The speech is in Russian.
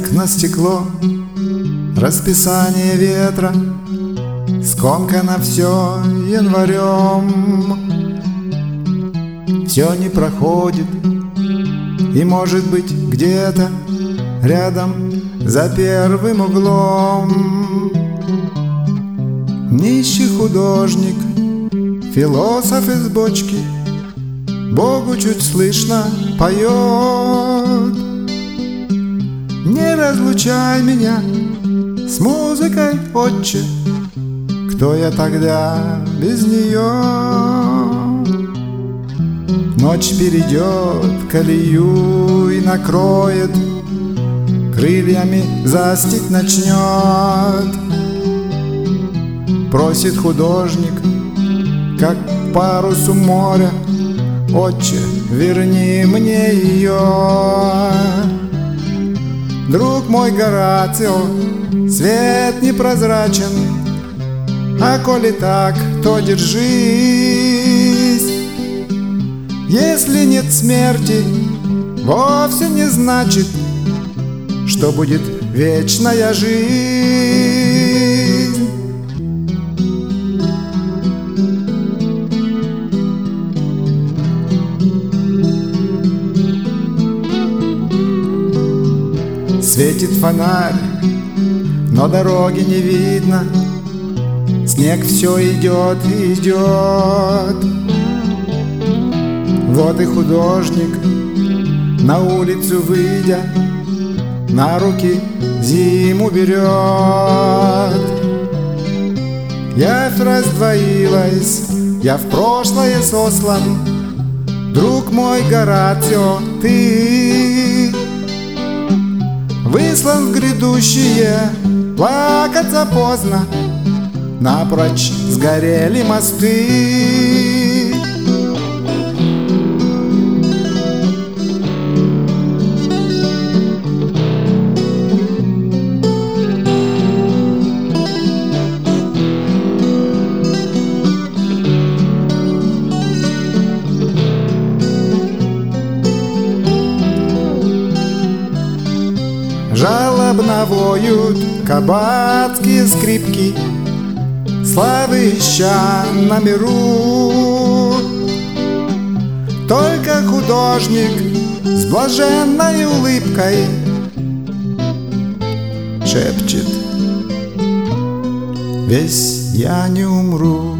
на стекло, расписание ветра скомкано все январем. Все не проходит, и, может быть, где-то рядом за первым углом нищий художник, философ из бочки, Богу чуть слышно поет: не разлучай меня с музыкой, Отче, кто я тогда без нее? Ночь перейдет колею и накроет, крыльями застить начнет. Просит художник, как парусу моря: Отче, верни мне ее. Друг мой Горацио, свет непрозрачен, а коли так, то держись. Если нет смерти, вовсе не значит, что будет вечная жизнь. Светит фонарь, но дороги не видно, снег все идет и идет. Вот и художник, на улицу выйдя, на руки зиму берет. Явь раздвоилась, я в прошлое сослан. Друг мой Горацио, ты выслан в грядущее, плакаться поздно, напрочь сгорели мосты. Жалобно воют кабацкие скрипки, славы ища на миру. Только художник с блаженной улыбкой шепчет: весь я не умру.